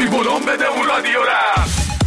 ببی بلوم بده اون رادیو را.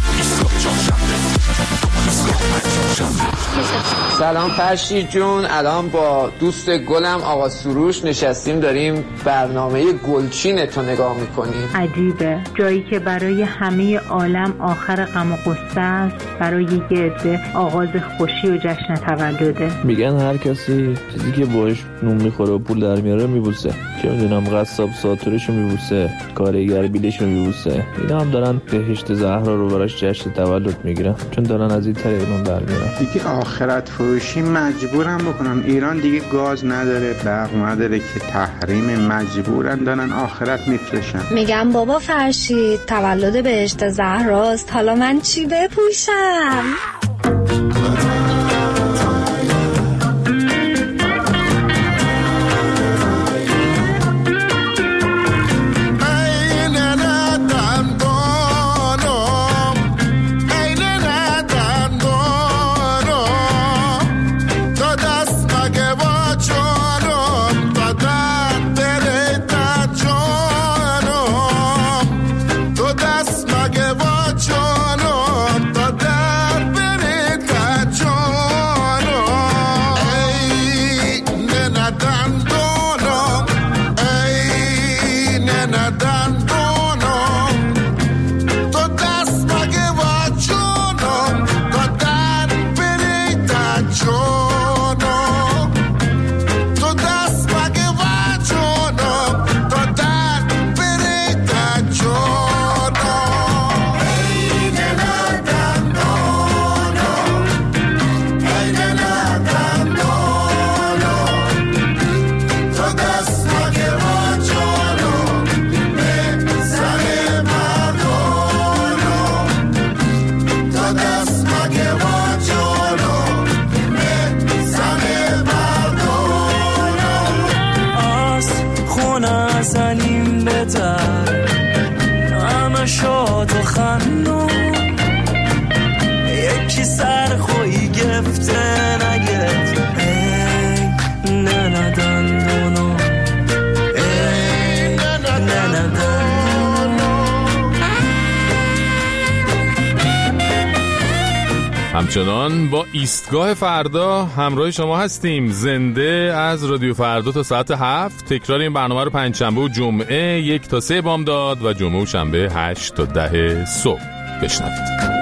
سلام فرشید جون، الان با دوست گلم آقا سروش نشستیم داریم برنامه گلچین تو نگاه میکنیم. عجیبه، جایی که برای همه عالم آخر غم و غصه است، برای یه عده آغاز خوشی و جشن تولده. میگن هر کسی چیزی که باش نون میخوره و پول در میاره میبوسه. چه میدونم قصاب ساتورشو میبوسه، کارگر بیلشو میبوسه. اینا هم دارن بهشت زهرا رو براش جشن تولد میگیرن، چون دارن از این طریق نون در میارن. دیگه آخرت فروشی مجبورن بکنن. ایران دیگه گاز نداره، برق نداره که تحریم، مجبورن دارن آخرت میفروشن. میگم بابا فرشید تولد بهشت زهراست، حالا من چی بپوشم؟ همچنان با ایستگاه فردا همراه شما هستیم، زنده از رادیو فردا تا ساعت 7. تکرار این برنامه رو پنجشنبه و جمعه 1 تا 3 بامداد و جمعه و شنبه 8 تا 10 صبح بشنوید.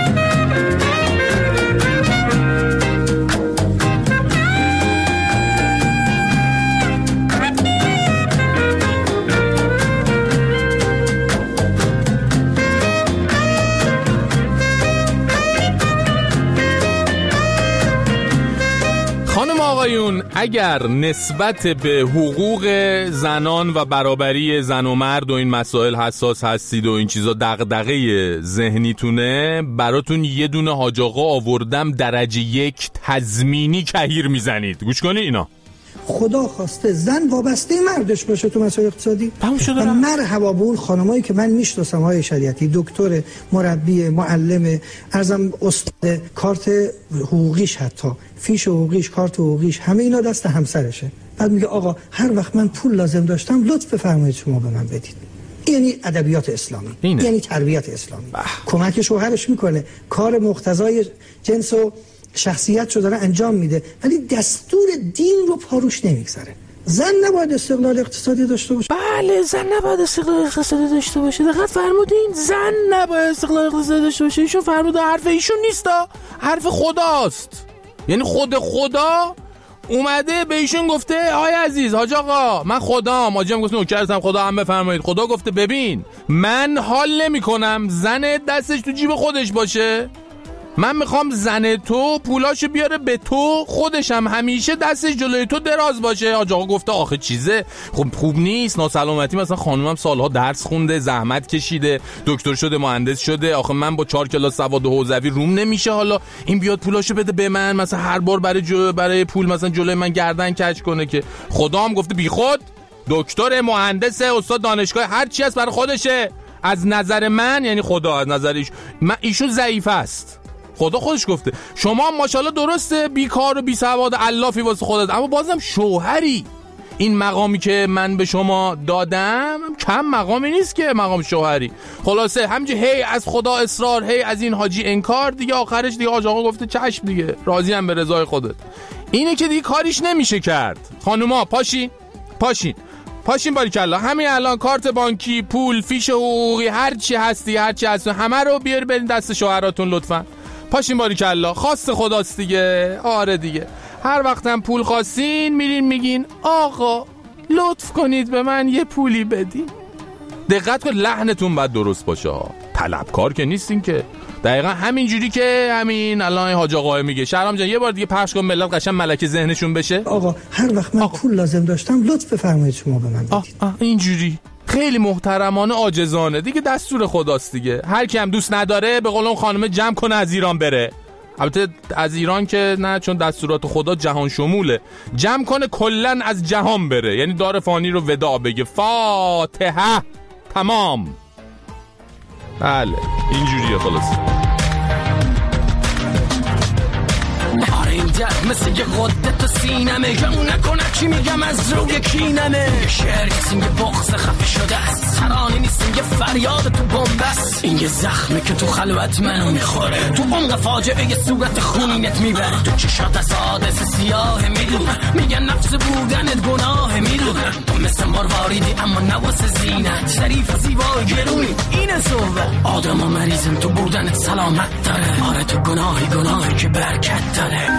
اگر نسبت به حقوق زنان و برابری زن و مرد و این مسائل حساس هستید و این چیزا دغدغه ذهنیتونه، براتون یه دونه حاج آقا آوردم درجه 1 تضمینی کهیر میزنید. گوش کنید اینا. خدا خواسته زن وابسته مردش باشه تو مسائل اقتصادی. مرحبا به اون خانمایی که من میشناسم، های شریعتی، دکتر، مربی، معلم، ارزم استاد، کارت حقوقیش، حتی فیش حقوقیش، کارت حقوقیش، همه اینا دست همسرشه. بعد میگه آقا هر وقت من پول لازم داشتم لطف بفرمایید شما به من بدید. یعنی ادبیات اسلامی اینه. یعنی تربیت اسلامی. کمک شوهرش میکنه، کار مقتضای جنس و شخصیت رو داره انجام میده، ولی دستور دین رو پاروش نمیگذاره. زن نباید استقلال اقتصادی داشته باشه. بله، زن نباید استقلال اقتصادی داشته باشه. دقت فرمودین، زن نباید استقلال اقتصادی داشته باشه. ایشون فرموده، حرف ایشون نیستا، حرف خداست. یعنی خدا اومده به ایشون گفته آقای عزیز، حاج آقا من خدام، حاجم گفت نوکرتم، خدا هم بفرمایید. خدا گفته ببین من حال نمی کنم زن دستش تو جیب خودش باشه، من میخوام زن تو پولاشو بیاره به تو، خودش هم همیشه دستش جلوی تو دراز باشه. حاج آقا گفته آخه چیزه خب خوب نیست، ناسلامتی. مثلا خانومم سالها درس خونده، زحمت کشیده، دکتر شده، مهندس شده، آخه من با 4 کلاس سواد حوزوی روم نمیشه حالا این بیاد پولاشو بده به من، مثلا هر بار برای پول مثلا جلوی من گردن کج کنه. که خدا هم گفته بی خود، دکتر، مهندس، استاد دانشگاه، هر چی هست برای خودشه. از نظر من، یعنی خدا از نظر ایشون ضعیف است. خدا خودش گفته شما ماشاءالله درسته بیکار و بی سواد علافی واسه خودت، اما بازم شوهری. این مقامی که من به شما دادم کم مقامی نیست که مقام شوهری. خلاصه همینجوری هی از خدا اصرار، هی از این حاجی انکار، دیگه آخرش دیگه حاج آقا گفته چشم دیگه، راضی ام به رضای خودت. اینه که دیگه کاریش نمیشه کرد. خانوما پاشین باریکلا، همین الان کارت بانکی، پول، فیش حقوقی، هر چی هستی همه رو بیار برین دست شوهراتون لطفا. پاشین باریکلا، خواست خداست دیگه. آره دیگه، هر وقتم پول خواستین میرین میگین آقا لطف کنید به من یه پولی بدین. دقت کن لحنتون باید درست باشه، طلبکار که نیستین که. دقیقا همینجوری که همین الان حاج آقا میگه. شهرام جان یه بار دیگه پخش کن ملت قشنگ ملکه ذهنشون بشه. آقا هر وقت من پول لازم داشتم لطف بفرمایید شما به من بدید. اینجوری خیلی محترمانه عاجزانه دیگه، دستور خداست دیگه. هر کی هم دوست نداره به قول اون خانم جمع کنه از ایران بره. البته از ایران که نه، چون دستورات خدا جهان شموله. جمع کنه کلن از جهان بره، یعنی دار فانی رو وداع بگه فاتحه تمام. بله اینجوریه خلاص. این درد مثل یه قدت تو سینمه، گمون نکنه چی میگم از روی کینمه. شعر نیستیم یه بغض خفه شده است، ترانه نیستیم یه فریاد تو بنبست. این یه زخمه که تو خلوت منو میخوره، تو عمق فاجعه یه صورت خونینت میبره. تو چشات از عادس سیاه میدونم، میگن نفس بودنت گناه میدونم. تو مثل مرواریدی اما نواسه زینت، شریف و زیبای گرونی اینه صحبت. آدم و مریضم تو بودنت سلامت داره. آره تو گناهی که برکت داره.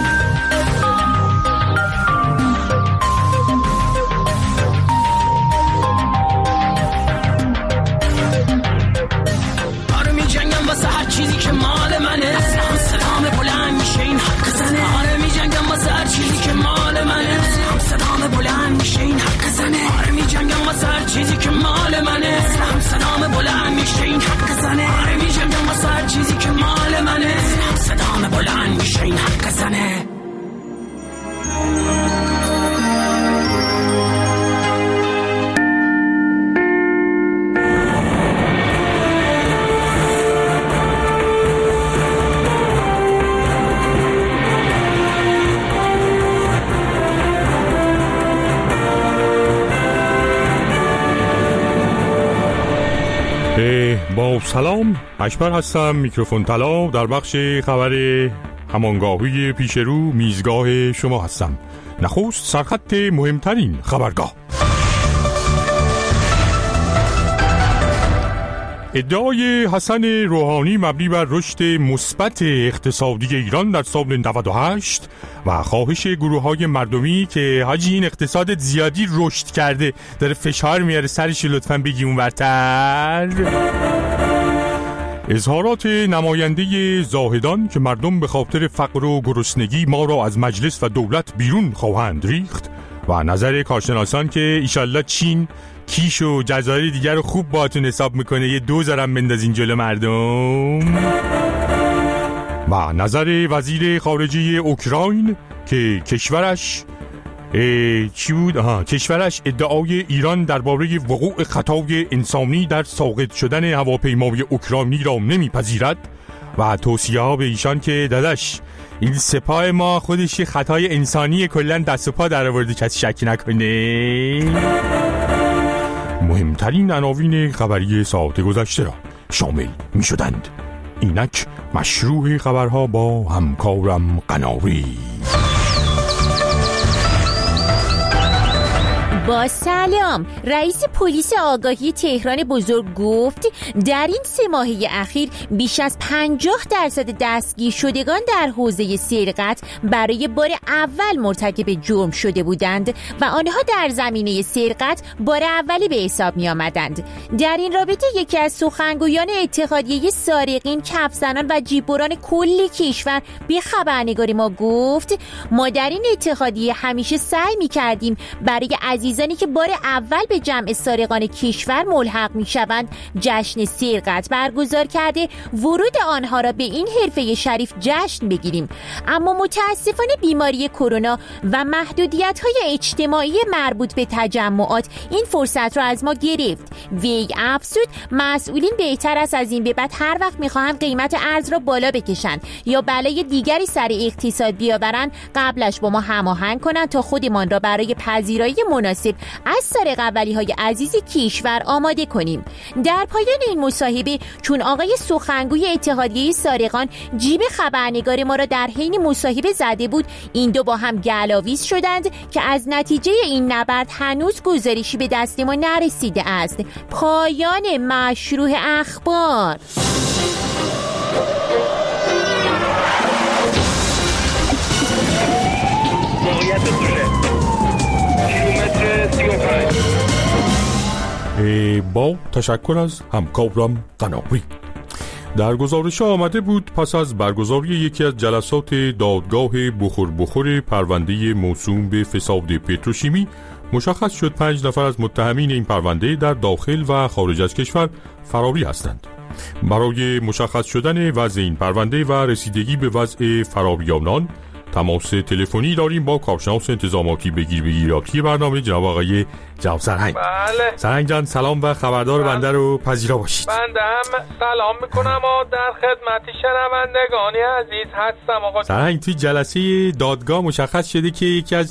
آره می جنگم واسه هر چیزی که مال منه، اصلا صدام بلند میشه این حق زنه. آره می جنگم واسه هر چیزی که مال منه، اصلا صدام بلند میشه این حق زنه. آره می جنگم واسه هر چیزی که مال منه، اصلا صدام بلند میشه این حق زنه. آره می جنگم واسه هر چیزی که مال منه، اصلا صدام بلند میشه این حق زنه. با سلام، اکبر هستم، میکروفون طلا در بخش خبر همانگاهی پیش رو میزگاه شما هستم. نخست سرخط مهمترین خبرگاه. ادعای حسن روحانی مبنی بر رشد مثبت اقتصادی ایران در سال 98 و خواهش گروه‌های مردمی که حاجی این اقتصاد زیادی رشد کرده داره فشار میاره سرش، لطفاً بگی اونورتر. اظهارات نماینده زاهدان که مردم به خاطر فقر و گرسنگی ما را از مجلس و دولت بیرون خواهند ریخت و نظر کارشناسان که ایشالله چین کیش و جزایر دیگر رو خوب باهاتون حساب میکنه، یه دوزارم بندازین جلو مردم. و نظر وزیر خارجه اوکراین که کشورش کشورش ادعای ایران درباره وقوع خطای انسانی در ساقط شدن هواپیمای اوکراینی را نمیپذیرد و توصیه ها به ایشان که داداش این سپاه ما خودش خطای انسانی کلن دست و پا در آورده، کسی شک نکنه. مهمترین عناوین خبری ساعت گذشته را شامل می شدند. اینک مشروع خبرها با همکارم قناری. با سلام. رئیس پلیس آگاهی تهران بزرگ گفت در این 3 ماهه اخیر بیش از 50% دستگیر شدگان در حوزه سرقت برای بار اول مرتکب جرم شده بودند و آنها در زمینه سرقت بار اولی به حساب می آمدند. در این رابطه یکی از سخنگویان اتحادیه سارقین، کفزنان و جیببران کل کشور به خبرنگار ما گفت ما در این اتحادیه همیشه سعی می کردیم برای عزیزانی که بار اول به جمع سارقان کشور ملحق می شوند جشن سرقت برگزار کرده ورود آنها را به این حرفه شریف جشن بگیریم. اما متاسفانه بیماری کرونا و محدودیت‌های اجتماعی مربوط به تجمعات این فرصت را از ما گرفت. وی افزود مسئولین بهتر است از این به بعد هر وقت می‌خواهند قیمت ارز را بالا بکشند یا بلای دیگری سر اقتصاد بیاورند قبلش با ما هماهنگ کنند تا خودمان را برای پذیرایی مناسب مناسب از سارق اولی‌های عزیز کشور آماده کنیم. در پایان این مصاحبه چون آقای سخنگوی اتحادیه سارقان جیب خبرنگار ما را در حین مصاحبه زده بود، این دو با هم گلاویز شدند که از نتیجه این نبرد هنوز گزارشی به دست ما نرسیده است. پایان مشروع اخبار. با تشکر از همکارم قناری. در گزارش آمده بود پس از برگزاری یکی از جلسات دادگاه بخور پرونده موسوم به فساد پتروشیمی مشخص شد 5 نفر از متهمین این پرونده در داخل و خارج از کشور فراری هستند. برای مشخص شدن وضع این پرونده و رسیدگی به وضع فراریانان تماس تلفنی داریم با کارشناس انتظاماتی بگیراتی برنامه جناب آقای جناب سرهنگ. بله سرهنگ جان سلام و خبردار بنده رو پذیرا باشید. بنده هم سلام میکنم و در خدمت شنوندگانی عزیز هستم. آقا سرهنگ توی جلسه دادگاه مشخص شده که یکی از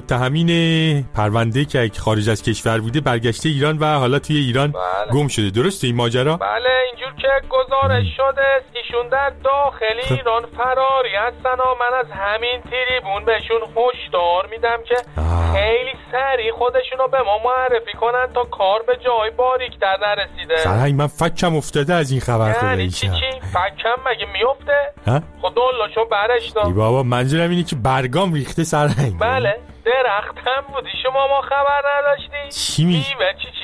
متهمین پرونده که خارج از کشور بوده برگشته ایران و حالا توی ایران گم شده. درسته این ماجرا؟ بله اینجور که گزارش شده ایشون در داخل ایران فراری هستن و من از همین تریبون بهشون هشدار میدم که خیلی سریع خودشونو به ما معرفی کنن تا کار به جای باریک در نرسیده. سرهنگ من فکم افتاده از این خبر خدا. یعنی چی فکم مگه میفته؟ خدا الله چون برش داد. ای بابا منظورم اینه که برگام ریخته سرهنگ. بله درخت هم بودی شما ما خبر نداشتی؟ چی میدین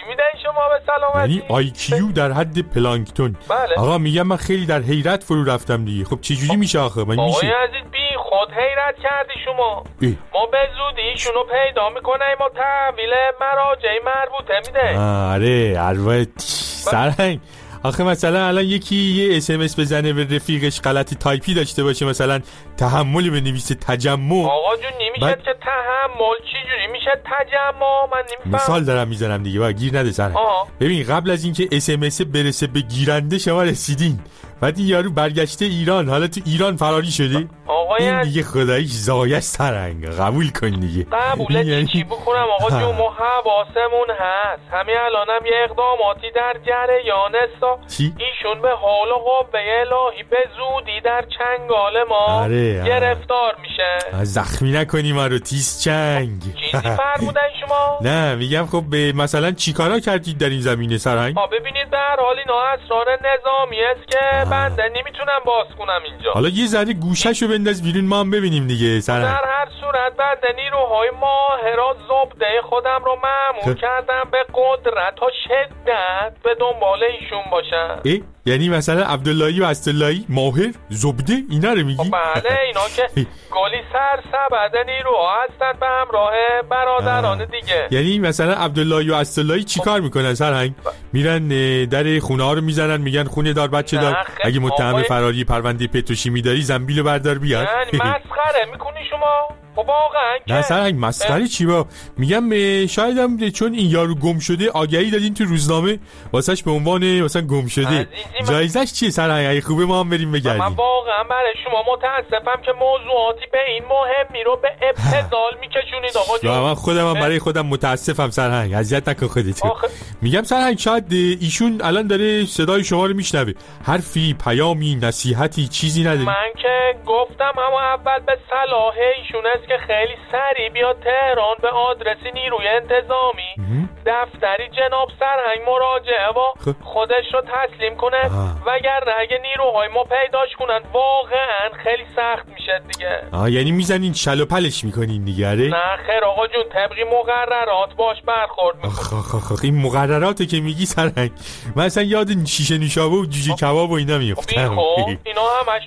شما به سلامتی؟ یعنی آیکیو در حد پلانکتون. بله. آقا میگم من خیلی در حیرت فرو رفتم دیگه. خب چه جوری میشه آخه؟ من میشه آقای عزیز بی خود حیرت کردی شما. ما به زودی ایشونو پیدا میکنیم و تحویل مراجع مربوطه میده. آره البته سرهنگ. آخه مثلا الان یکی یه SMS بزنه به رفیقش غلطی تایپی داشته باشه مثلا تحمل بنویسه تجمع. آقا جون نمیشه که تحمل چی جوری میشه تجمع؟ من نمیفهم. مثال دارم میزنم دیگه با گیر نده سر. ببین قبل از اینکه SMS برسه به گیرنده شما رسیدین بعد این یارو برگشته ایران حالا تو ایران فراری شده. این دیگه خداییش زایش سرنگ قبول کن دیگه. قبوله چی بکنم آقا جون ما حواسمون هست. همین الانم یه اقداماتی در جریان است. ایشون به حال و قوه الهی به زودی در چنگال ما گرفتار میشه. زخمی نکنی ما رو تیز چنگ. چیزی فرمودن شما؟ نه میگم خب مثلا چیکارا کردید در این زمینه سرهنگ؟ ببینید در حال اینا اسرار نظامی است که بنده نمیتونم باز کنم اینجا. حالا یه ذره گوشه‌شو بنداز بیرون ما هم ببینیم دیگه سرهنگ. در هر صورت بنده نیروهای ماهر و زبده خودم رو مأمور کردم به قدرت و شدت به دنبال ایشون باشم. یعنی مثلا عبداللهی و اسداللهی ماهر زبده اینا رو میگی؟ بله اینا که گلی سرسبد نیروها هستن به همراه برادران دیگه. یعنی مثلا عبداللهی و اسداللهی چیکار میکنن سرهنگ؟ میرن در خونه ها رو میزنن میگن خونه دار بچه دار اگه متهم فراری پرونده پتروشیمی داری زنبیل بردار بیار. یعنی مسخره میکنی شما؟ واقعا نه سرهنگ مسخره چی با میگم شاید هم چون این یارو گم شده آگهی دادین تو روزنامه واسش به عنوان مثلا گم شده. جایزش چیه سرهنگ؟ اگه خوبه ما هم بریم بگردیم. من واقعا برای شما متاسفم که موضوعاتی به این مهمی رو به ابتذال میکشونید آقا جون. من خودم برای خودم متاسفم سرهنگ اذیت نکن خودت. میگم سرهنگ شاید ایشون الان داره صدای شما رو میشنوه حرفی پیامی نصیحتی چیزی نداره. من که گفتم اما اول به صلاح ایشون است که خیلی سریع بیاد تهران به آدرس نیروی انتظامی دفتری جناب سرهنگ مراجعه و خودش رو تسلیم کنه وگرنه اگه نیروهای ما پیداش کنن واقعا خیلی سخت میشه دیگه. یعنی میزنین شل و پلش میکنین دیگه؟ نه خیر آقا جون طبقی مقررات باش برخورد میکنن. این مقرراته که میگی سرهنگ من اصلا یاد شیشه نوشابه و جوجه کباب و اینا میفتم. اینا همش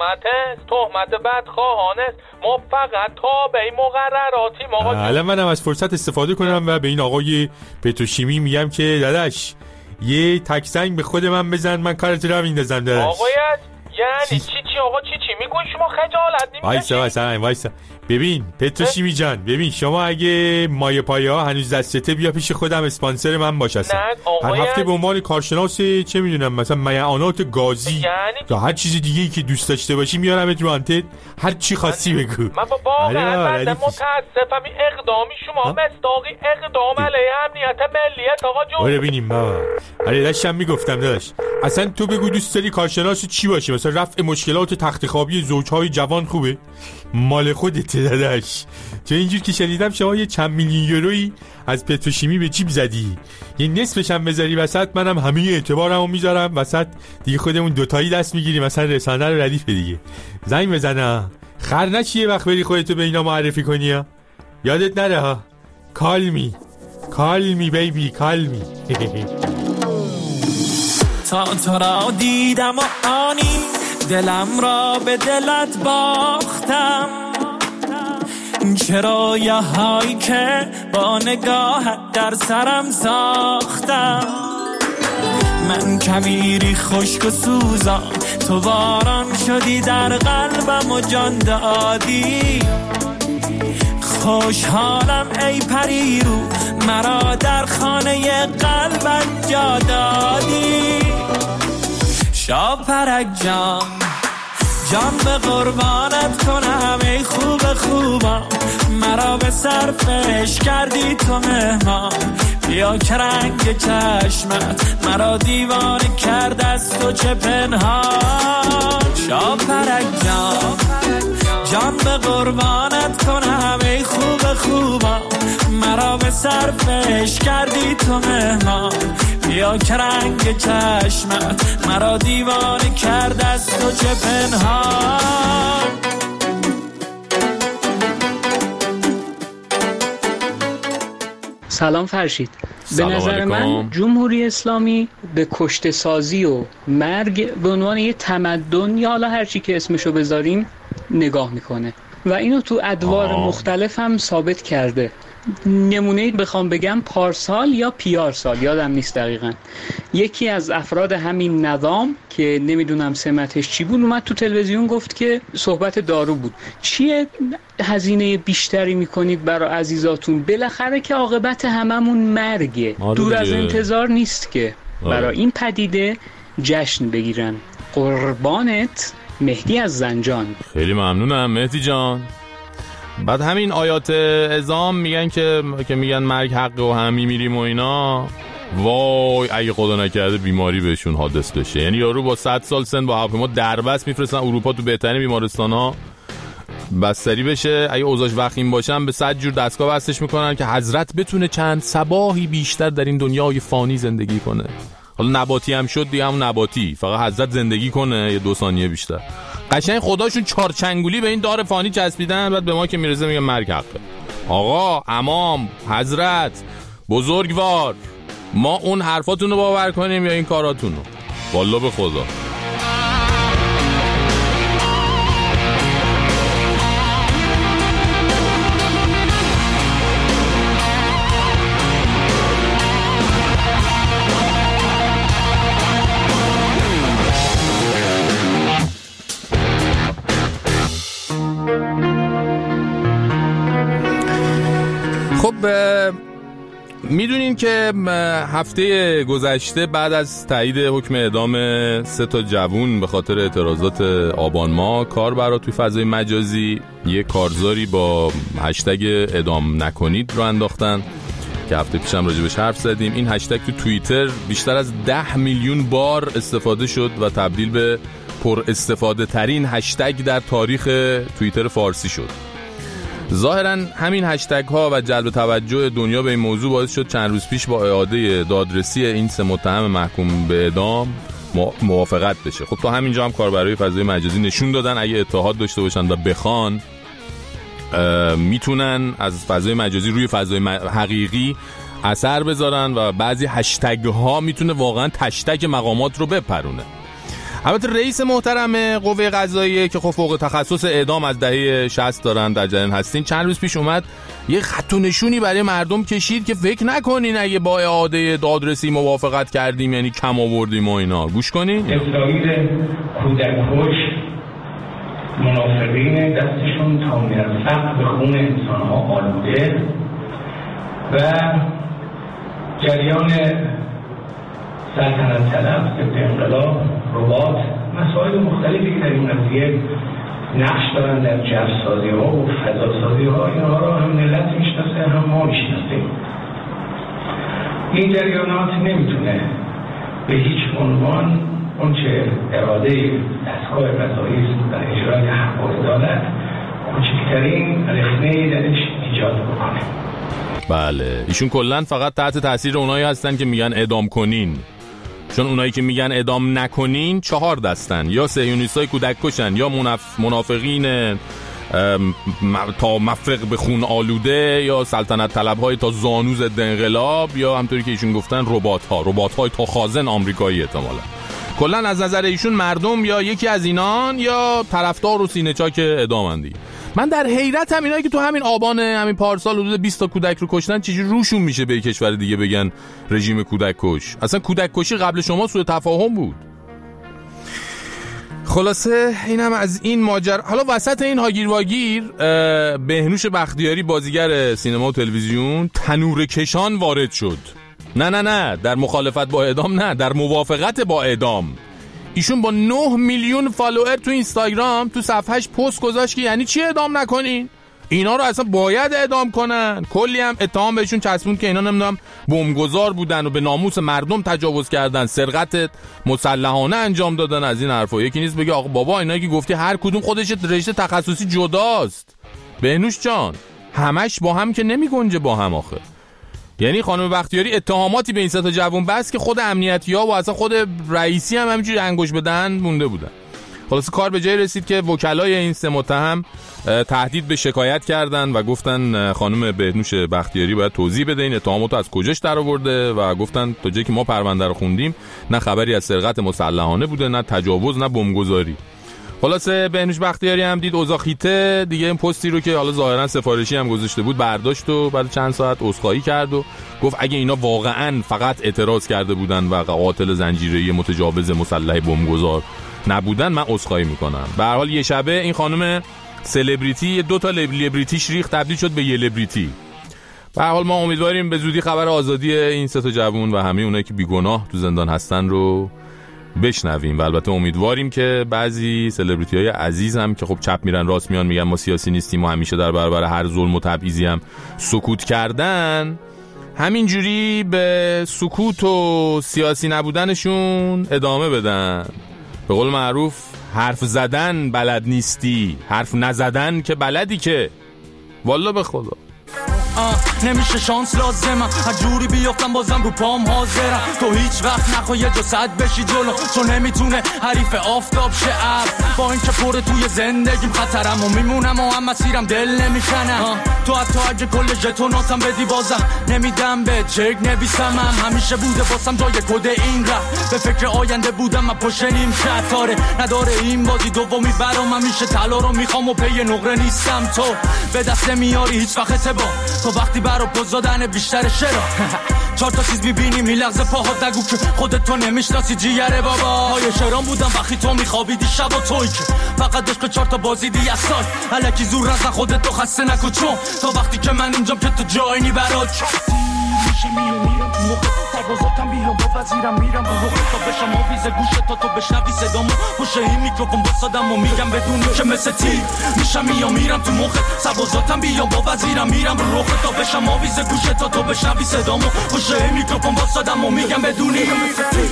تهمت بدخواهانه است. ما فقط تا به این مقرراتیم آقا جون. الان منم از فرصت استفاده کنم و به این آقای پتروشیمی میگم که داداش یه تکسنگ به خود من بزن من کارت رو میندازم داداش. آقایت یعنی چی آقا چی میگوی شما خجالت نمیکشی؟ وایسا ببین پتروشیمی جان، ببین شما اگه مایه پایه ها هنوز دستته بیا پیش خودم اسپانسر من باش هستم. هر هفته به عنوان کارشناس چه میدونم مثلا میعانات گازی یا هر چیز دیگه‌ای که دوست داشته باشی میارمت رو آنتن، هر چی خواستی بگو. من واقعا متاسفم این اقدامی شما مصداقی اقدام علیه امنیت ملیت آقا جون. آره ببینیم بابا. آره داشتم میگفتم داداش. اصلا تو بگو دوست داری کارشناس چی باشی؟ مثلا رفع مشکلات تخت خوابی زوجهای جوان خوبه؟ مال خودت داداش. چون اینجور که شنیدم شما یه چند میلیون یورویی از پتروشیمی به جیب زدی، یه نصفش هم بذاری وسط، منم همه اعتبارمو میذارم وسط دیگه، خودمون دوتایی دست میگیریم مثلا رسانه رو ردیف دیگه. زنگ بزنه خر نشی یه وقت بری خودتو به اینا معرفی کنی ها. یادت نره ها. کالمی بیبی کالمی. تا تو را دیدم و آنی دلم را به دلت باختم، چرا یه هایی که با نگاهت در سرم ساختم. من کمیری خشک و سوزان، تو باران شدی در قلبم و جان دادی. خوشحالم ای پری رو، مرا در خانه قلبت جا دادی. شاپرک جان به قربانت کنم ای خوب خوبم، مرا به صرفش کردی تو مهمان. بیا که رنگ چشمت مرا دیوانه کرد از تو چه پنهان. شاپرک جان به قربانت کنم ای خوب خوبم، مرا به صرفش کردی تو مهمان. بیا که رنگ چشمت مرا دیوانه کرد از تو چه پنهان. سلام فرشید. به نظر من جمهوری اسلامی به کشته سازی و مرگ به عنوان یه تمدن یا حالا هر چی که اسمشو بذاریم نگاه میکنه و اینو تو ادوار مختلف هم ثابت کرده. نمونه‌ای بخوام بگم پارسال یا پیارسال یادم نیست دقیقاً، یکی از افراد همین نظام که نمیدونم سمتش چی بود اومد تو تلویزیون گفت که صحبت دارو بود. چیه هزینه بیشتری میکنید برای عزیزاتون؟ بالاخره که عاقبت هممون مرگه. دور از انتظار نیست که برای این پدیده جشن بگیرن. قربانت مهدی از زنجان. خیلی ممنونم مهدی جان. بعد همین آیات اعظام میگن که میگن مرگ حق و هم میمیریم و اینا، وای اگه خدا نکرده بیماری بهشون حادث بشه. یعنی یارو با 100 سال سن با هواپیما دربست میفرستن اروپا، تو بهترین بیمارستان‌ها بستری بشه. اگه اوضاعش وخیم باشن به 100 جور دستگاه بستش میکنن که حضرت بتونه چند صباحی بیشتر در این دنیای فانی زندگی کنه. حالا نباتی هم شد دیگه همون نباتی، فقط حضرت زندگی کنه یه 2 ثانیه بیشتر. قشنگ خداشون چارچنگولی به این دار فانی چسبیدن، بعد به ما که میرسه میگه مرگ حقه. آقا امام حضرت بزرگوار، ما اون حرفاتون رو باور کنیم یا این کاراتون رو؟ والله به خدا. خب میدونین که هفته گذشته بعد از تایید حکم اعدام 3 جوون به خاطر اعتراضات آبان ماه، کاربرا توی فضای مجازی یه کارزاری با هشتگ اعدام نکنید رو انداختن که هفته پیشم راجبش حرف زدیم. این هشتگ تو توییتر بیشتر از 10 میلیون بار استفاده شد و تبدیل به پر استفاده ترین هشتگ در تاریخ توییتر فارسی شد. ظاهراً همین هشتگ ها و جلب توجه دنیا به این موضوع باعث شد چند روز پیش با اعاده دادرسی این 3 متهم محکوم به اعدام موافقت بشه. خب تا همینجا هم کاربرای فضای مجازی نشون دادن اگه اتحاد داشته باشن و بخوان میتونن از فضای مجازی روی فضای حقیقی اثر بذارن و بعضی هشتگ ها میتونه واقعاً تشتگ مقامات رو بپرونه. البته رئیس محترم قوه قضاییه که خب فوق تخصص اعدام از دهه 60 دارن در جریان هستین، چند روز پیش اومد یه خط و نشونی برای مردم کشید که فکر نکنین اگه با اعاده دادرسی موافقت کردیم یعنی کم آوردیم و اینا. گوش کنین. اسرائیل کودک‌کش منافقین دستشون تا مرفق به خون انسانها آلوده و جریان سلطنت طلب، ضد انقلاب، رباط، مسائل مختلفی که در این قضیه نقش دارن در جوسازی ها و فضاسازی ها، اینها را هم ملت میشناسه هم ما میشناسیم. این جریانات نمیتونه به هیچ عنوان اون چه اراده دستگاه قضایی است در اجرای حق و عدالت کوچکترین رخنه‌ای درش ایجاد بکنه. بله، ایشون کلن فقط تحت تاثیر اونایی هستن که میگن اعدام کنین، چون اونایی که میگن اعدام نکنین 4 دستن، یا صهیونیستای کودک کشن، یا منافقین تا مفرق به خون آلوده، یا سلطنت طلب‌های تا زانو ضد انقلاب، یا همطوری که ایشون گفتن ربات‌های تا خازن آمریکایی. احتمالاً کلن از نظر ایشون مردم یا یکی از اینان یا طرفدار و سینه‌چاک اعدامندی. من در حیرتم اینایی که تو همین آبان همین پارسال حدود 20 تا کودک رو کشتن چجوری روشون میشه به کشور دیگه بگن رژیم کودک کش؟ اصلا کودک کشی قبل شما سوء تفاهم بود. خلاصه اینم از این ماجرا. حالا وسط این هاگیر واگیر بهنوش بختیاری بازیگر سینما و تلویزیون تنور کشان وارد شد. نه در مخالفت با اعدام، نه در موافقت با اعدام. ایشون با 9 میلیون فالوور تو اینستاگرام تو صفحهش پست گذاشت که یعنی چی اعدام نکنین؟ اینا رو اصلا باید اعدام کنن. کلی هم اتهام بهشون چسبوند که اینا نمیدونم بمبگذار بودن و به ناموس مردم تجاوز کردن، سرقت مسلحانه انجام دادن، از این حرفا. یکی نیست بگه آقا بابا اینا که گفتی هر کدوم خودش رشته تخصصی جداست. بهنوش جان همش با هم که نمیگنجه با هم آخه. یعنی خانم بختیاری اتهاماتی به این سه تا جوان بس که خود امنیتی‌ها و اصلا خود رئیسی هم همینجوری انگوش بدن مونده بودن. خلاص کار به جای رسید که وکلای این سه متهم تهدید به شکایت کردن و گفتن خانم بهنوش بختیاری باید توضیح بده این اتهاماتو از کجاش درآورده و گفتن تا جایی که ما پرونده رو خوندیم نه خبری از سرقت مسلحانه بوده، نه تجاوز، نه بمبگذاری. خلاصه بهنوش بختیاری هم دید اوضاع خیته دیگه، این پستی رو که حالا ظاهرا سفارشی هم گذاشته بود برداشت و بعد چند ساعت عذرخواهی کرد و گفت اگه اینا واقعا فقط اعتراض کرده بودن و قاتل زنجیره‌ای متجاوز مسلح بمبگذار نبودن من عذرخواهی میکنم. به هر حال یه شبه این خانم سلبریتی 2 تا لبریتیش ریخت تبدیل شد به یه لبریتی. به هر حال ما امیدواریم به زودی خبر آزادی این سه تا جوان و همه اونایی که بیگناه تو زندان هستن رو بشنویم و البته امیدواریم که بعضی سلبریتی‌های عزیز هم که خب چپ میرن راست میان میگن ما سیاسی نیستیم و همیشه در برابر هر ظلم و تبعیضی هم سکوت کردن، همینجوری به سکوت و سیاسی نبودنشون ادامه بدن. به قول معروف حرف زدن بلد نیستی، حرف نزدن که بلدی که. والله به خدا نمیشه شانس لازمم، هر جوری بیافتم بازم رو پام حاضرم. تو هیچ وقت نخواه یه جا صد بشی جلو، چون نمیتونه حریف آفتاب شه ابر. با این که پره توی زندگیم خطرم و میمونم و هم مسیرم دل نمیکنم. تو حتی اگه کل ژتوناتم بدی بازم نمیدم به چک نویسمم. همیشه بوده واسم جای کد این رفت، به فکر آینده بودم من پشت نیم شطاره. نداره این بازی دومی برام، همیشه طلا رو میخوام و پی نقره نیستم. تو به دست نمیاری هیچ وقت با تو وقتی برا پوز دادن بیشتر شرا 4 تا چیز میبینی میلغزه پاها، نگو که خودت تو نمیشناسی جیگره بابا. های شرام بودم وقتی تو میخوابیدی شب و توی که فقط عشق 4 تا بازی دی اصال الکی زور نزن خودت تو خسته نکن، چون تا وقتی که من اینجام که تو جای نی برات میشه میرم تو موقع سربازاتم بیام با وزیرم میرم با روخ تا بشم آویز گوشت تا تو بشنوی صدامو پشت این میکروفون بسادم و میگم بدون که مثل تیر میشم میرم تو موقع سربازاتم بیام با وزیرم میرم با روخ تا بشم آویز گوشت تا تو بشنوی صدامو پشت این میکروفون بسادم و میگم بدون که مثل تیر.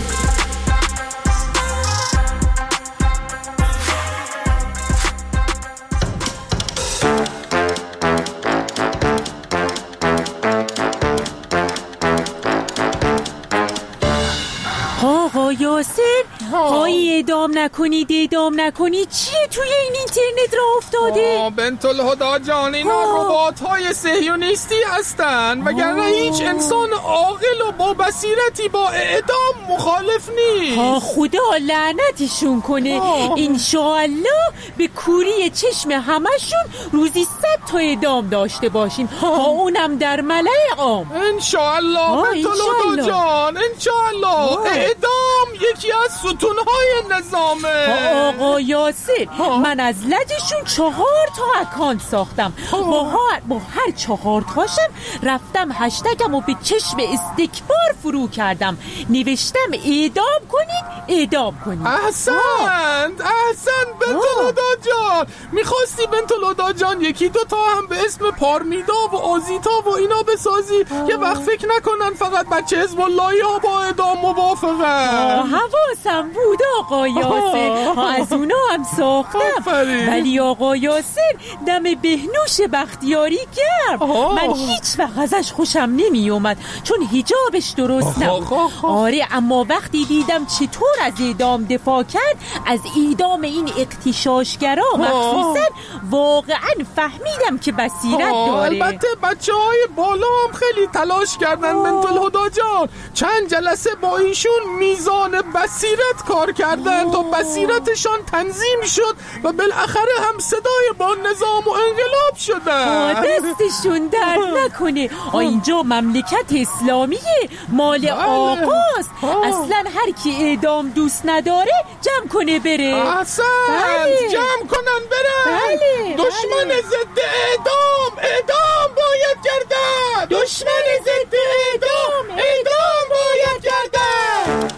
یاسر های اعدام نکنید چیه توی این اینترنت را افتاده؟ بنت الهدا جان اینا ربات های صهیونیستی هستن، وگرنه هیچ انسان عاقل و با بصیرتی با اعدام مخالف نیست. خدا لعنتشون کنه. انشاءالله به کوری چشم همشون روزی 100 تا اعدام داشته باشیم، اونم در ملأ عام. انشاءالله بنت الهدا جان، انشاءالله. اعدام یه یکی از ستونهای نظامه. آقا یاسر، من از لجشون 4 تا اکانت ساختم. با هر 4 تاشم رفتم هشتگمو به چشم استکبار فرو کردم، نوشتم اعدام کنید. احسنت بنت جان. میخواستی بنت لودا جان یکی 2 تا هم به اسم پارمیدا و آزیتا و اینا بسازی، یه وقت فکر نکنن فقط بچه حزب اللهی ها با اعدام موافقن. حواسم بود آقا یاسر، از اونا هم ساختم. ولی آقا یاسر دم بهنوش بختیاری گرم. من هیچ وقت ازش خوشم نمی اومد چون حجابش درست نبود. آره، اما وقتی دیدم چطور از اعدام دفاع کرد، از اعدام این اغتشاشگرا مخصوصا، واقعا فهمیدم که بصیرت داره. البته بچه‌های بالا هم خیلی تلاش کردن بنت الهدی جان، چند جلسه با ایشون میزان بصیرت کار کردن تا بصیرتشان تنظیم شد و بالاخره هم صدای با نظام و انقلاب شدن. دستشون درد نکنه. اینجا مملکت اسلامیه، مال آقاست. اصلا هر کی اعدام دوست نداره جمع کنه بره. جمع کنن بره. دشمن ضد اعدام باید کردن. دشمن ضد اعدام باید کردن.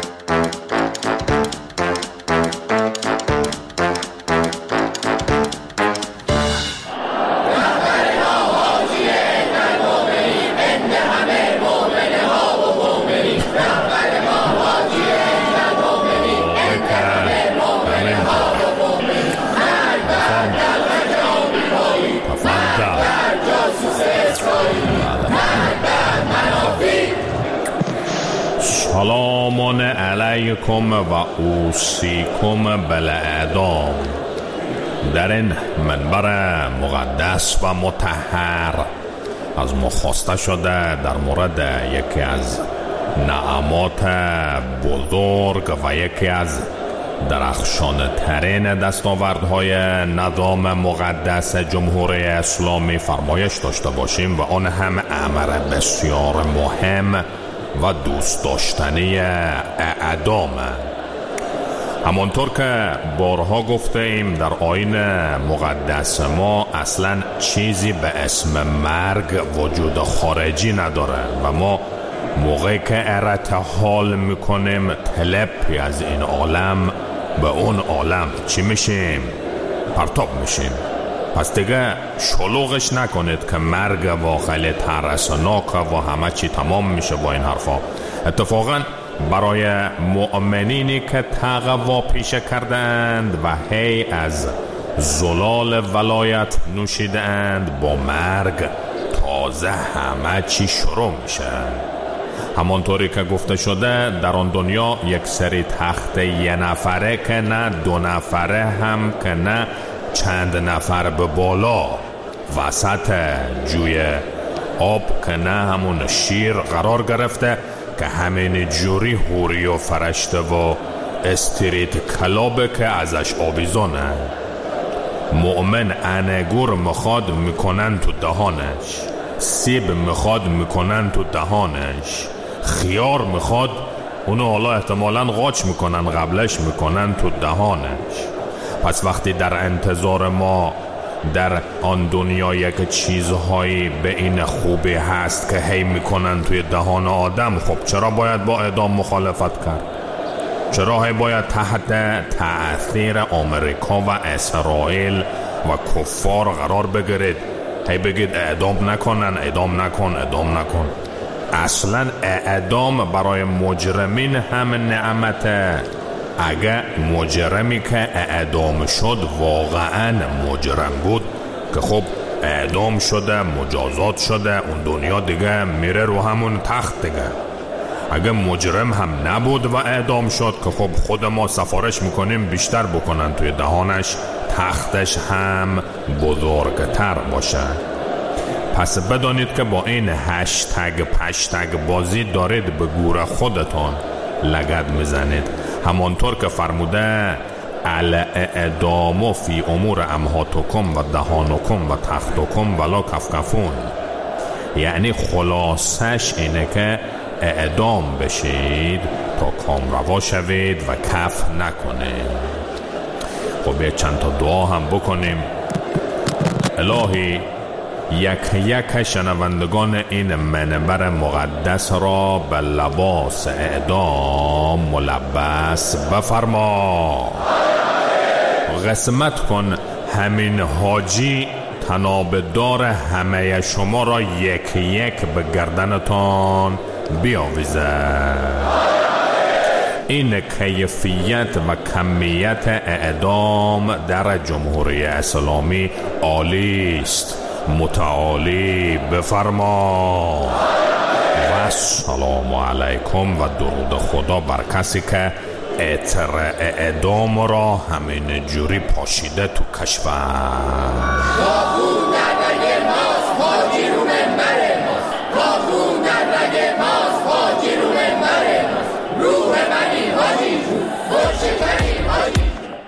سلام علیکم و اوصیکم بالاعدام. در این منبر مقدس و مطهر از ما خواسته شده در مورد یکی از نعمات بزرگ و یکی از درخشان ترین دستاوردهای نظام مقدس جمهوری اسلامی فرمایش داشته باشیم و آن هم امر بسیار مهم و دوست داشتنی اعدام. همانطور که بارها گفته ایم در آیین مقدس ما اصلا چیزی به اسم مرگ وجود خارجی نداره و ما موقعی که ارتحال میکنیم تلپی از این عالم به اون عالم چی میشیم؟ پرتاب میشیم. پس دیگه شلوغش نکنید که مرگ و خیلی ترسناک و همه چی تمام میشه با این حرفا. اتفاقا برای مؤمنینی که تقوا پیشه کردند و هی از زلال ولایت نوشیدند، با مرگ تازه همه چی شروع میشه. همانطوری که گفته شده در آن دنیا یک سری تخت 1 نفره که نه 2 نفره هم که نه چند نفر به بالا وسط جوی آب که نه همون شیر قرار گرفته که همین جوری هوری و فرشته و استریت کلابه که ازش آویزانه. مؤمن انگور میخواد میکنن تو دهانش، سیب میخواد میکنن تو دهانش، خیار میخواد اونو حالا احتمالاً قاچ میکنن قبلش میکنن تو دهانش. پس وقتی در انتظار ما در آن دنیا یک چیزهایی به این خوبی هست که هی میکنن توی دهان آدم، خب چرا باید با اعدام مخالفت کرد؟ چرا هی باید تحت تأثیر آمریکا و اسرائیل و کفار قرار بگیرید؟ هی بگید اعدام نکنن، اعدام نکن. اصلا اعدام برای مجرمین هم نعمته. اگه مجرمی که اعدام شد واقعا مجرم بود که خب اعدام شده، مجازات شده، اون دنیا دیگه میره رو همون تخت دیگه. اگه مجرم هم نبود و اعدام شد که خب خود ما سفارش میکنیم بیشتر بکنن توی دهانش، تختش هم بزرگتر باشه. پس بدانید که با این هشتگ پشتگ بازی دارید به گور خودتان لگد میزنید. همانطور که فرموده الاعدام فی امور امهاتکم و دهانکم و تختکم ولا کفکفون، یعنی خلاصش اینه که اعدام بشید تا کامروا شوید و کف نکنید. خب چند تا دعا هم بکنیم. الهی یک یک شنوندگان این منبر مقدس را به لباس اعدام ملبس بفرما. قسمت کن همین حاجی تنابدار همه شما را یک یک به گردنتان بیاویزد. این کیفیت و کمیت اعدام در جمهوری اسلامی عالی است. متعالی بفرما. و سلام علیکم و درود خدا بر کسی که عطر اعدام را همین جوری پاشیده تو کشور. کافون در رگ ماست، حاجی رو منبر ماست. کافون در رگ ماست، حاجی رو منبر ماست. روح منی حاجی جون، خوشکنی حاجی.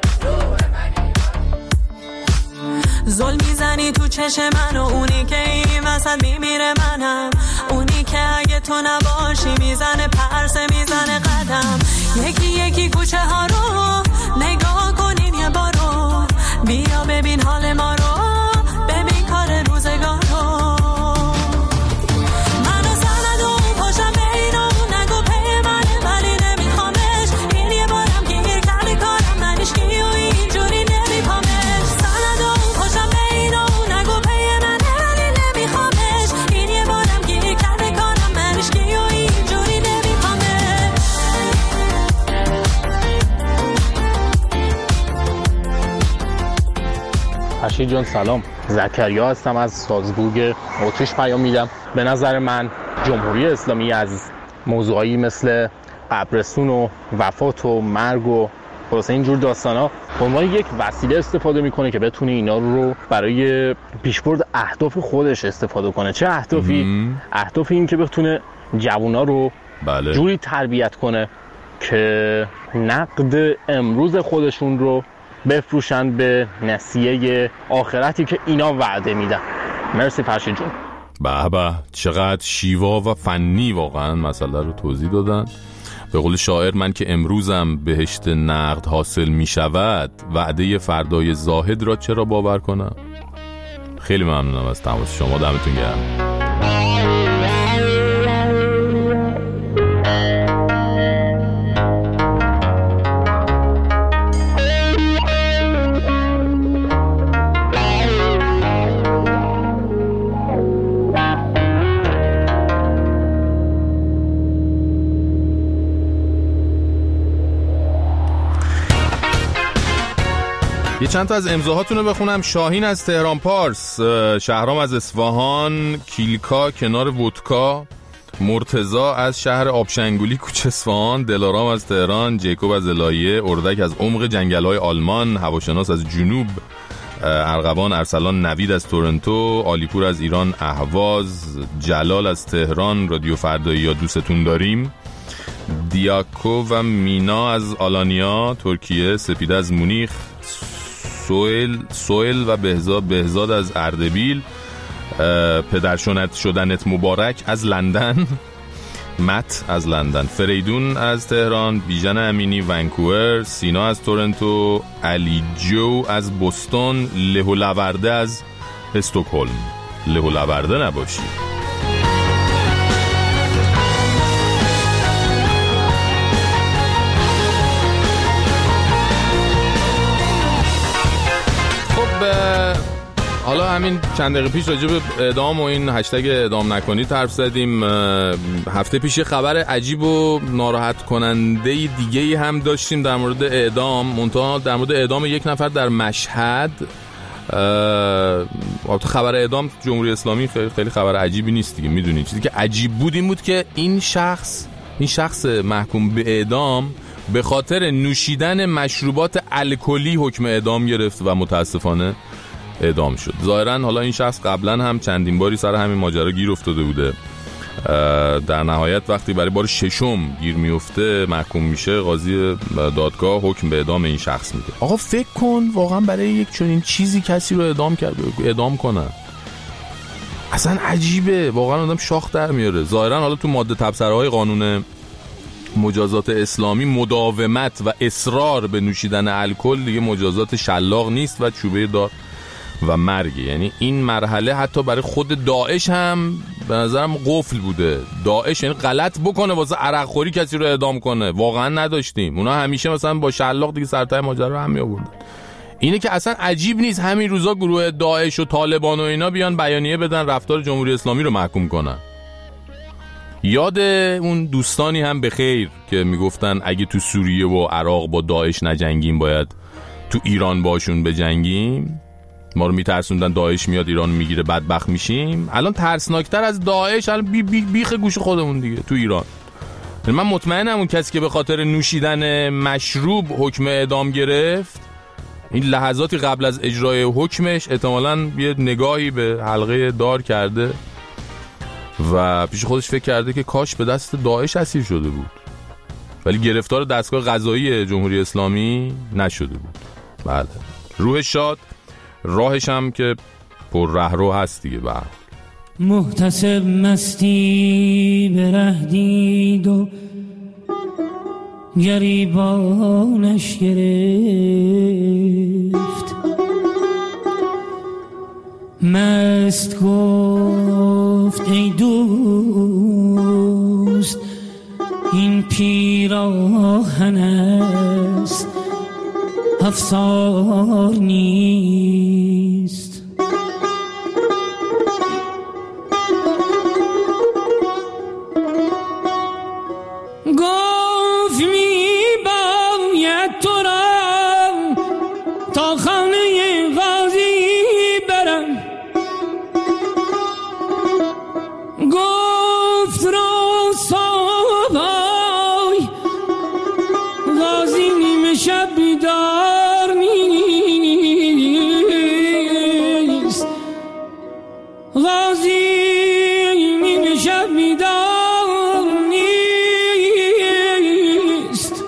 ظلم میزنی تو چشم من و اونی که این وسط میمیره منم. اونی که اگه تو نباشی میزنه پرسه میزنه قدم. یکی یکی کوچه ها رو نگاه کنین یه بارو. بیا ببین حال ما رو، ببین کار روزگار رو. منو سند و اون پاشم بین اون نگو پی منه ولی نمیخوامش. این یه بارم گیر کرده کارم منش کی و اینجوری نمیپامش. سند و اون پاشم بین اون نگو پی منه ولی نمیخوامش. این یه بارم گیر کرده کارم منش کی و اینجوری نمیپامش. فرشید جان سلام، زکریا هستم از سازگوگ اتریش پیام میدم. به نظر من جمهوری اسلامی از موضوعایی مثل قبرستون و وفات و مرگ و خلاصه اینجور داستانا به عنوان یک وسیله استفاده میکنه که بتونه اینا رو برای پیشبرد اهداف خودش استفاده کنه. چه اهدافی؟ اهداف این که بتونه جوونا رو جوری تربیت کنه که نقد امروز خودشون رو بفروشن به نسیه آخرتی که اینا وعده میدن. مرسی فرشید جون. به چقدر شیوا و فنی واقعا مسئله رو توضیح دادن. به قول شاعر من که امروزم بهشت نقد حاصل می شود، وعده فردای زاهد را چرا باور کنم؟ خیلی ممنونم از تماس شما، دمتون گرم. یه چند تا از امضاهاتون رو بخونم. شاهین از تهران پارس، شهرام از اصفهان، کیلکا کنار ودکا، مرتضی از شهر آبشنگولی کوچه اصفهان، دلارام از تهران، جیکوب از الهیه، اردک از عمق جنگل‌های آلمان، هواشناس از جنوب، ارغوان ارسلان نوید از تورنتو، آلیپور از ایران اهواز، جلال از تهران، رادیو فردایی یا دوستتون داریم، دیاکو و مینا از آلانیا ترکیه، سپیده از مونیخ، سویل و بهزاد از اردبیل، پدرشونت شدنت مبارک از لندن، مت از لندن، فریدون از تهران، بیژن امینی ونکوور، سینا از تورنتو، علی جو از بوستون، لهو لورده از استکهلم. لهو لورده نباشی. حالا همین چند دقیقه پیش راجع به اعدام و این هشتگ اعدام نکنید حرف زدیم. هفته پیش خبر عجیب و ناراحت کننده دیگه هم داشتیم در مورد اعدام، منتها در مورد اعدام یک نفر در مشهد. خبر اعدام جمهوری اسلامی خیلی خبر عجیبی نیست دیگه، میدونید. چیزی که عجیب بود این بود که این شخص محکوم به اعدام به خاطر نوشیدن مشروبات الکلی حکم اعدام گرفت و متاسفانه اعدام شد. ظاهرا حالا این شخص قبلا هم چندین باری سر همین ماجرا گیر افتاده بوده. در نهایت وقتی برای بار ششم گیر میفته محکوم میشه، قاضی دادگاه حکم به اعدام این شخص میده. آقا فکر کن واقعا برای یک چنین چیزی کسی رو اعدام کنه. اصلا عجیبه، واقعا آدم شاخ در میاره. ظاهرا حالا تو ماده تبصره‌های قانون مجازات اسلامی مداومت و اصرار به نوشیدن الکل دیگه مجازات شلاق نیست و چوبه دار و مرگ. یعنی این مرحله حتی برای خود داعش هم به نظرم قفل بوده. داعش یعنی غلط بکنه واسه عرق خوری کسی رو اعدام کنه، واقعا نداشتیم. اونا همیشه مثلا با شلاق دیگه سرتای ماجرا رو هم میآوردن. اینه که اصلا عجیب نیست همین روزا گروه داعش و طالبان و اینا بیان بیانیه بدن رفتار جمهوری اسلامی رو محکوم کنن. یاد اون دوستانی هم به خیر که میگفتن اگه تو سوریه و عراق با داعش نجنگیم باید تو ایران باشون بجنگیم، ما رو میترسوندن داعش میاد ایران میگیره بدبخت میشیم. الان ترسناکتر از داعش الان بیخ گوش خودمون دیگه تو ایران. من مطمئنم اون کسی که به خاطر نوشیدن مشروب حکم اعدام گرفت این لحظاتی قبل از اجرای حکمش احتمالاً یه نگاهی به حلقه دار کرده و پیش خودش فکر کرده که کاش به دست داعش اسیر شده بود، ولی گرفتار دستگاه قضایی جمهوری اسلامی نشده بود. بله، روح شاد، راهش هم که پر رهرو هست دیگه. بله، محتسب مستی به ره دید و گریبانش گرفت، مست گفت ای دوست این پیراهن است افسار نیست. گفت می باید تو را تا خانه قاضی برم، گفت رو صبحای قاضی نیمه شب بیدار نیست، قاضی نیمه شب بیدار نیست.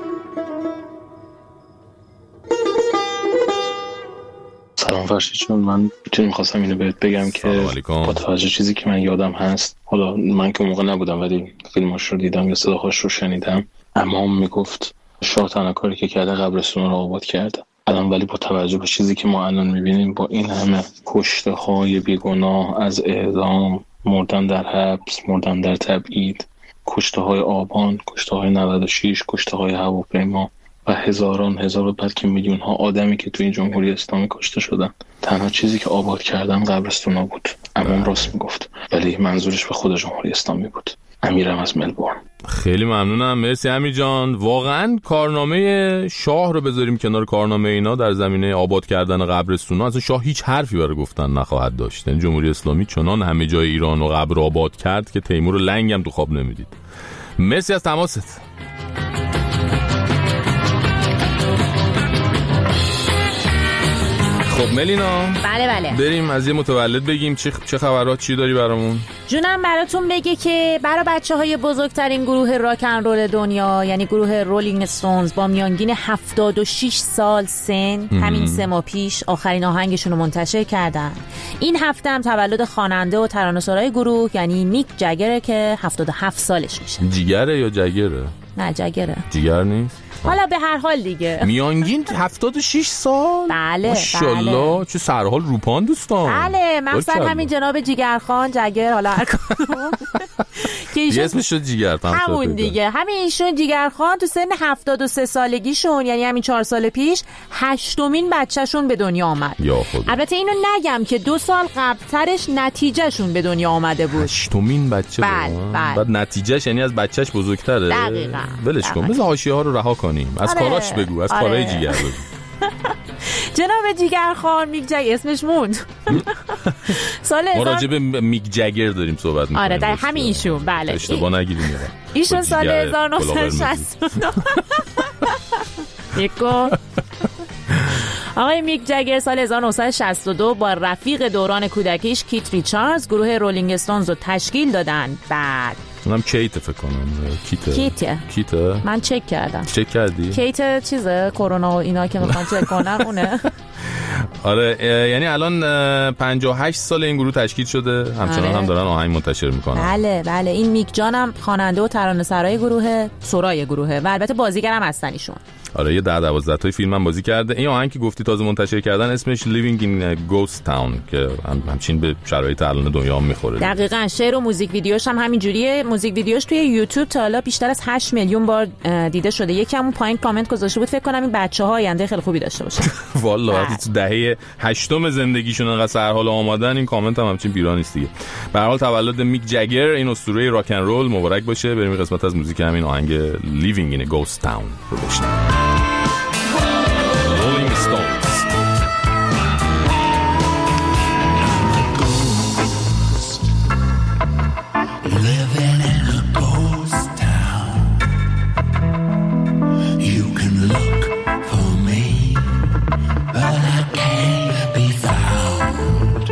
سلام فرشید جون، من میخواستم اینو بهت بگم که با توجه چیزی که من یادم هست، حالا من که موقع نبودم ولی فیلماش رو دیدم یا صداهاش رو شنیدم، امام میگفت شاه تنها کاری که کرده قبرستون رو آباد کرده. الان ولی با توجه به چیزی که ما الان میبینیم با این همه کشته های بیگناه از اعدام، مردن در حبس، مردن در تبعید، کشته های آبان، کشته های 96، کشته های هواپیما و هزاران هزار بلکه میلیون ها آدمی که تو این جمهوری اسلامی کشته شدن، تنها چیزی که آباد کردن قبرستونا بود. امام راست میگفت، ولی منظورش به خود جمهوری اسلامی بود. امیرم از ملبورن. خیلی ممنونم، مرسی امیر جان. واقعا کارنامه شاه رو بذاریم کنار کارنامه اینا در زمینه آباد کردن قبرستونا، اصلا شاه هیچ حرفی برای گفتن نخواهد داشت. این جمهوری اسلامی چنان همه جای ایران و قبر آباد کرد که تیمور لنگ هم تو خواب نمیدید. مرسی از تماست. خب ملینا، بله بریم از یه متولد بگیم چه خبرات، چی داری برامون؟ جونم براتون بگه که برای بچه‌های بزرگترین گروه راک اند رول دنیا یعنی گروه رولینگ استونز با میانگین 76 سال سن همین 3 ماه پیش آخرین آهنگشون رو منتشر کردن. این هفته هم تولد خواننده و ترانه‌سرای گروه یعنی میک جگر که 77 سالش میشه. جیگره یا جگره؟ نه جگره. جیگر نیست؟ حالا به هر حال دیگه میانگین 76 سال. بله ماشاءالله، چه سرحال روپان دوستان. بله، مثلا همین جناب جیگرخان جگر، حالا که ایشون اسمش شد جیگر، همون دیگه، همین ایشون جیگرخان تو سن 73 سالگیشون یعنی همین 4 سال پیش 8مین بچه‌شون به دنیا آمد. البته اینو نگم که 2 سال قبلترش نتیجهشون به دنیا آمده بود. 8مین بچه. بله. بعد نتیجهش یعنی از بچهش بزرگتره. دقیقاً. ولش کن، بذار حاشیه‌ها رو رها کنیم. از کاراش بگو، از کارهای جیگر بگو. جناب جیگرخان میک جگر اسمش موند. ما راجع به میک جگر داریم صحبت می‌کنیم. آره در همین ایشون. بله اشتباه نگیریم. ایشون سال 1969 یکو آقای میک جگر سال 1962 با رفیق دوران کودکیش کیت ریچاردز گروه رولینگ استونز رو تشکیل دادن. بعد اونم کیت فکر کنم. کیته من چک کردم. چک کردی؟ کیت چیزه کرونا و اینا که میخوان چک کنن اونه. آره یعنی الان 58 سال این گروه تشکیل شده، همچنان هم دارن آهنگ منتشر میکنن. بله این میک جان هم خواننده و ترانه‌سرای سرای گروهه و البته بازیگرم هستن ایشون. آره یه 10-12 تای فیلم هم بازی کرده. این آهنگ که گفتی تازه منتشر کردن اسمش Living in a Ghost Town که همچین به شرایط الان دنیا هم میخوره. دقیقاً شعر و موزیک ویدیوش هم همین جوریه. موزیک ویدیوش توی یوتیوب تا حالا بیشتر از 8 میلیون بار دیده شده. یکم اون پایین کامنت گذاشته بود فکر کنم این بچه‌ها آینده خیلی خوبی داشته باشن. والله وقتی تو دهه 8 زندگیشون انقدر سرحال آمادن این کامنت هم همچین بیرا نیست دیگه. به هر حال تولد میک جگر این اسطوره راک ان رول مبارک باشه. بریم قسمت از موزیک همین آهنگ Living in a Ghost Town رو بشنویم. Rolling Stones. Living in a ghost town. You can look for me, but I can't be found.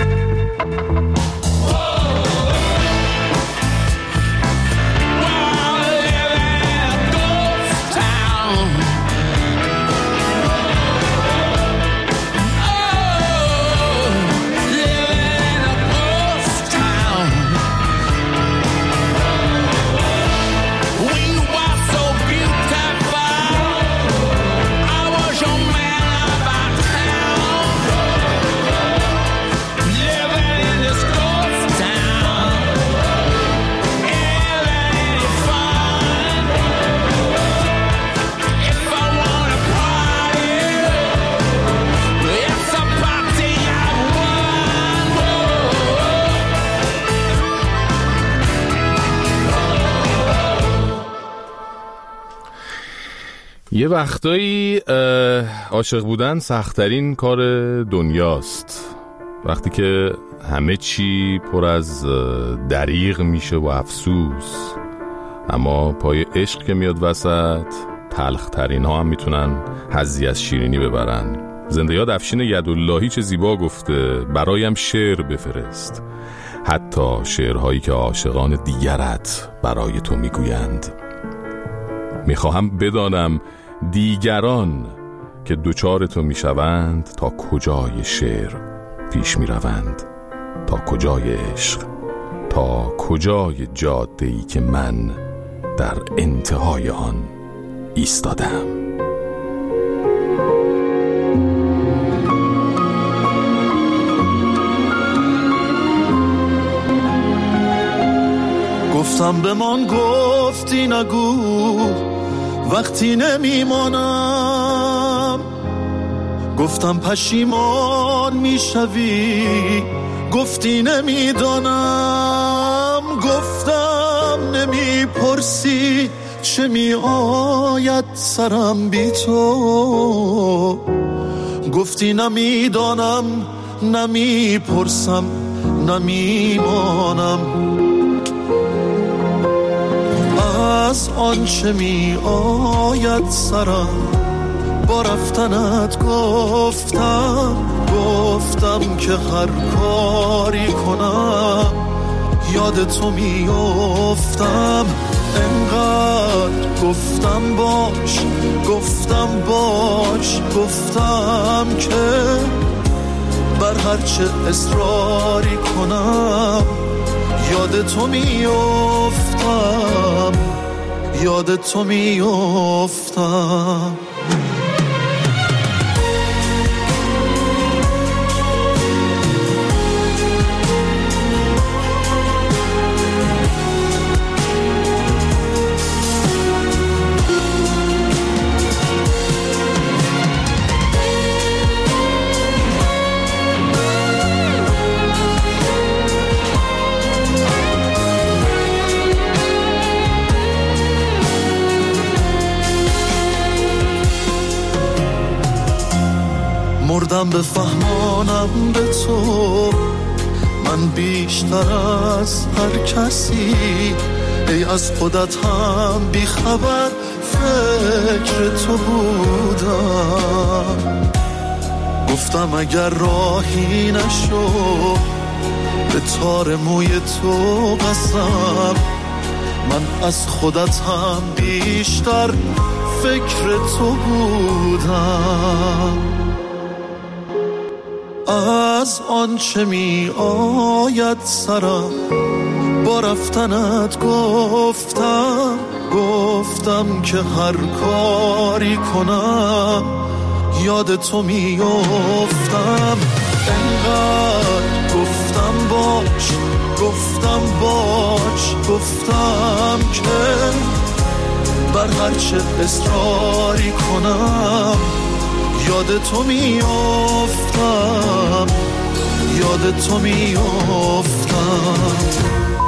یه وقتایی عاشق بودن سخت‌ترین کار دنیاست. وقتی که همه چی پر از دریغ میشه و افسوس، اما پای عشق که میاد وسط تلخ‌ترین ها هم میتونن حظی از شیرینی ببرن. زنده یاد افشین یداللهی چه زیبا گفته برایم شعر بفرست، حتی شعرهایی که عاشقان دیگرت برای تو میگویند. میخواهم بدانم دیگران که دوچار تو میشوند تا کجای شعر پیش میروند، تا کجای عشق، تا کجای جاده‌ای که من در انتهای آن ایستادم. گفتم بمان گفتی نگو وقتی نمیمانم، گفتم پشیمان میشوی گفتی نمیدانم، گفتم نمیپرسی چه میآید سرم بی تو، گفتی نمیدانم نمیپرسم نمیمانم. از آنچه می آید سرم با رفتنت گفتم که هر کاری کنم یاد تو می افتم. انقدر گفتم باش گفتم که بر هرچه اصراری کنم یاد تو می افتم، یاد تو می افتم. مردم بفهمانم به تو من بیشتر از هر کسی، ای از خودت هم بیخبر فکر تو بودم. گفتم اگر راهی نشو به تار موی تو قسم، من از خودت هم بیشتر فکر تو بودم. از آنچه می آید سرم با رفتنت گفتم که هر کاری کنم یاد تو میافتم. انقدر گفتم که بر هرچه اصراری کنم یاد تو میافتم.